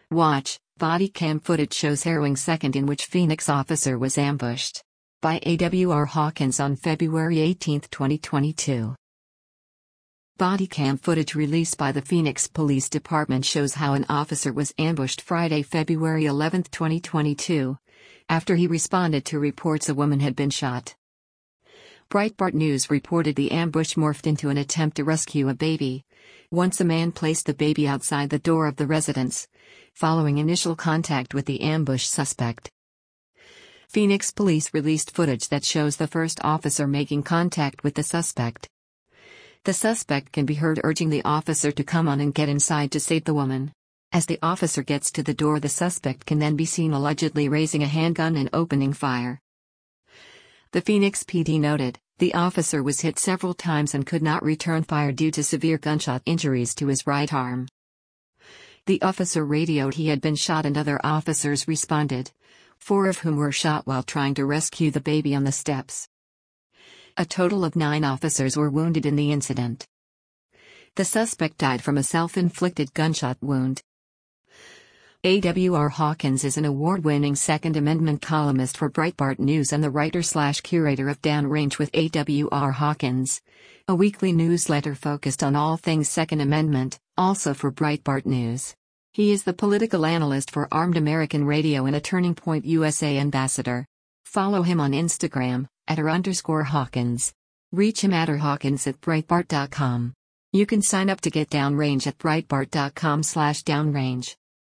Watch, body cam footage shows harrowing second in which Phoenix officer was ambushed. By AWR Hawkins on February 18, 2022. Body cam footage released by the Phoenix Police Department shows how an officer was ambushed Friday, February 11, 2022, after he responded to reports a woman had been shot. Breitbart News reported the ambush morphed into an attempt to rescue a baby, once a man placed the baby outside the door of the residence, following initial contact with the ambush suspect. Phoenix police released footage that shows the first officer making contact with the suspect. The suspect can be heard urging the officer to come on and get inside to save the woman. As the officer gets to the door, the suspect can then be seen allegedly raising a handgun and opening fire. The Phoenix PD noted, the officer was hit several times and could not return fire due to severe gunshot injuries to his right arm. The officer radioed he had been shot and other officers responded, 4 of whom were shot while trying to rescue the baby on the steps. A total of 9 officers were wounded in the incident. The suspect died from a self-inflicted gunshot wound. AWR Hawkins is an award-winning Second Amendment columnist for Breitbart News and the writer/curator of Downrange with AWR Hawkins, a weekly newsletter focused on all things Second Amendment, also for Breitbart News. He is the political analyst for Armed American Radio and a Turning Point USA ambassador. Follow him on Instagram, @r_Hawkins. Reach him at @Hawkins@Breitbart.com. You can sign up to get Downrange at Breitbart.com/Downrange.